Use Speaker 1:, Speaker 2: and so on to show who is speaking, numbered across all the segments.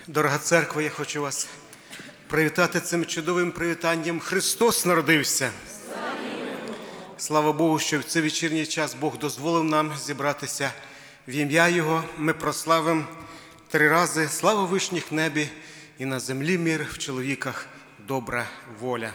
Speaker 1: Дорога церква, я хочу вас привітати цим чудовим привітанням. Христос народився! Слава Богу, що в цей вечірній час Бог дозволив нам зібратися в ім'я Його. Ми прославимо 3 рази: слава вишніх небі і на землі мир, в чоловіках добра воля.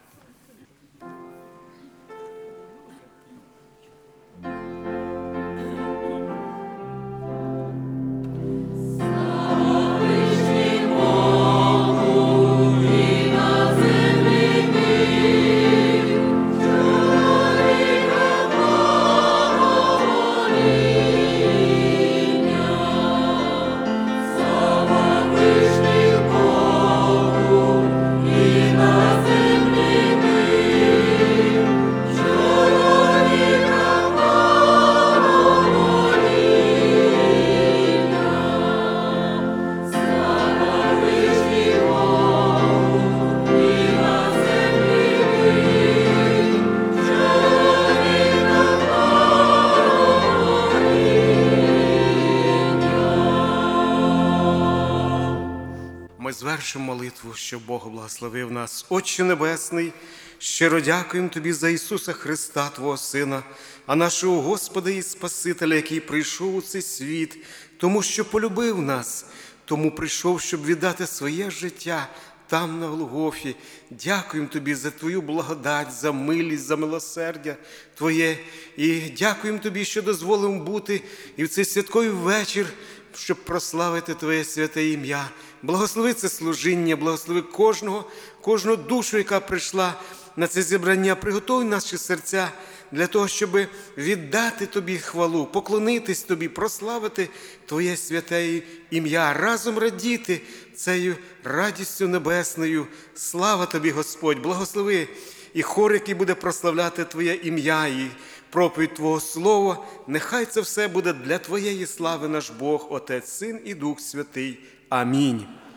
Speaker 1: Ми звершимо молитву, щоб Бог благословив нас. Отче Небесний, щиро дякуємо Тобі за Ісуса Христа, Твого Сина, а нашого Господа і Спасителя, який прийшов у цей світ, тому що полюбив нас, тому прийшов, щоб віддати своє життя там, на Голгофі. Дякуємо Тобі за Твою благодать, за милість, за милосердя Твоє. І дякуємо Тобі, що дозволив бути і в цей святковий вечір, щоб прославити Твоє святе ім'я. Благослови це служіння, благослови кожну душу, яка прийшла на це зібрання. Приготуй наші серця для того, щоб віддати Тобі хвалу, поклонитись Тобі, прославити Твоє святе ім'я, разом радіти цією радістю небесною. Слава Тобі, Господь! Благослови і хор, який буде прославляти Твоє ім'я, і проповідь Твого Слова. Нехай це все буде для Твоєї слави, наш Бог, Отець, Син і Дух Святий. Амінь.